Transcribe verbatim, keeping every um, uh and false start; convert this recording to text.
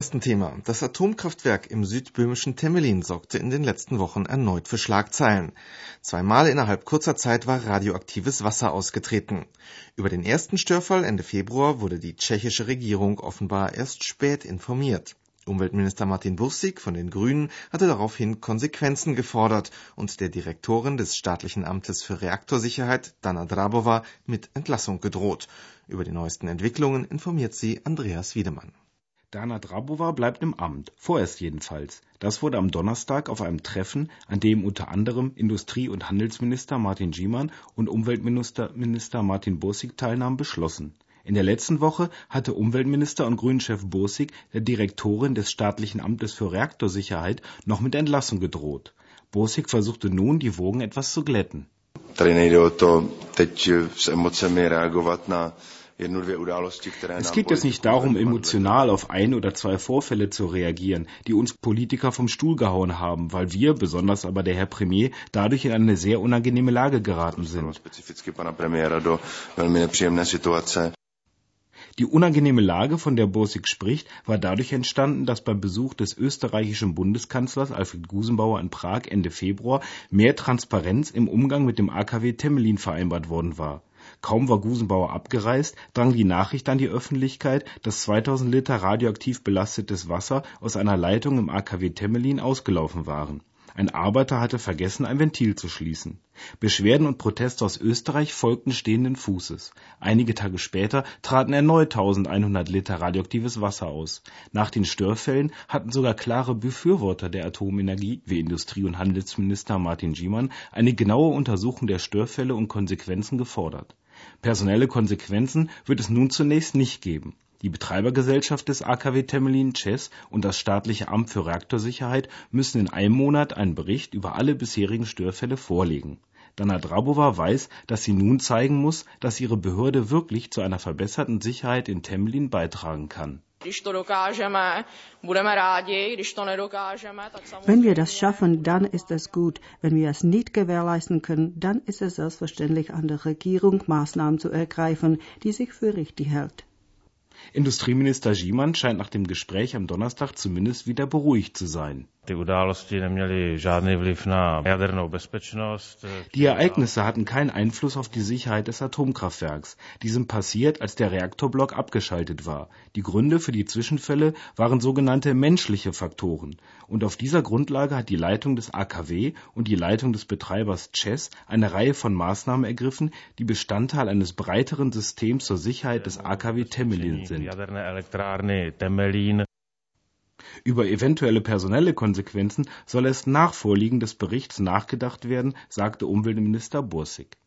Thema. Das Atomkraftwerk im südböhmischen Temelin sorgte in den letzten Wochen erneut für Schlagzeilen. Zweimal innerhalb kurzer Zeit war radioaktives Wasser ausgetreten. Über den ersten Störfall Ende Februar wurde die tschechische Regierung offenbar erst spät informiert. Umweltminister Martin Bursig von den Grünen hatte daraufhin Konsequenzen gefordert und der Direktorin des staatlichen Amtes für Reaktorsicherheit, Dana Drábová, mit Entlassung gedroht. Über die neuesten Entwicklungen informiert sie Andreas Wiedemann. Dana Drábová bleibt im Amt, vorerst jedenfalls. Das wurde am Donnerstag auf einem Treffen, an dem unter anderem Industrie- und Handelsminister Martin Šiman und Umweltminister Minister Martin Bursig teilnahmen, beschlossen. In der letzten Woche hatte Umweltminister und Grünchef Bursig der Direktorin des staatlichen Amtes für Reaktorsicherheit noch mit Entlassung gedroht. Bursig versuchte nun, die Wogen etwas zu glätten. Tady nejde o to, teď s emocemi reagovat na jednu, dvě události, které nám... Es geht jetzt nicht darum, emotional auf ein oder zwei Vorfälle zu reagieren, die uns Politiker vom Stuhl gehauen haben, weil wir, besonders aber der Herr Premier, dadurch in eine sehr unangenehme Lage geraten sind. Spezificky pana premiéra do velmi nepříjemné situace. Die unangenehme Lage, von der Bursig spricht, war dadurch entstanden, dass beim Besuch des österreichischen Bundeskanzlers Alfred Gusenbauer in Prag Ende Februar mehr Transparenz im Umgang mit dem A K W Temelin vereinbart worden war. Kaum war Gusenbauer abgereist, drang die Nachricht an die Öffentlichkeit, dass zweitausend Liter radioaktiv belastetes Wasser aus einer Leitung im A K W Temelin ausgelaufen waren. Ein Arbeiter hatte vergessen, ein Ventil zu schließen. Beschwerden und Proteste aus Österreich folgten stehenden Fußes. Einige Tage später traten erneut eintausendeinhundert Liter radioaktives Wasser aus. Nach den Störfällen hatten sogar klare Befürworter der Atomenergie, wie Industrie- und Handelsminister Martin Šiman, eine genaue Untersuchung der Störfälle und Konsequenzen gefordert. Personelle Konsequenzen wird es nun zunächst nicht geben. Die Betreibergesellschaft des A K W Temelin ČEZ und das staatliche Amt für Reaktorsicherheit müssen in einem Monat einen Bericht über alle bisherigen Störfälle vorlegen. Dana Drábová weiß, dass sie nun zeigen muss, dass ihre Behörde wirklich zu einer verbesserten Sicherheit in Temelin beitragen kann. Wenn wir das schaffen, dann ist es gut. Wenn wir es nicht gewährleisten können, dann ist es selbstverständlich an der Regierung, Maßnahmen zu ergreifen, die sich für richtig hält. Industrieminister Šiman scheint nach dem Gespräch am Donnerstag zumindest wieder beruhigt zu sein. Die Ereignisse hatten keinen Einfluss auf die Sicherheit des Atomkraftwerks. Die sind passiert, als der Reaktorblock abgeschaltet war. Die Gründe für die Zwischenfälle waren sogenannte menschliche Faktoren. Und auf dieser Grundlage hat die Leitung des A K W und die Leitung des Betreibers ČEZ eine Reihe von Maßnahmen ergriffen, die Bestandteil eines breiteren Systems zur Sicherheit des A K W Temelin sind. Über eventuelle personelle Konsequenzen soll erst nach Vorliegen des Berichts nachgedacht werden, sagte Umweltminister Bursig.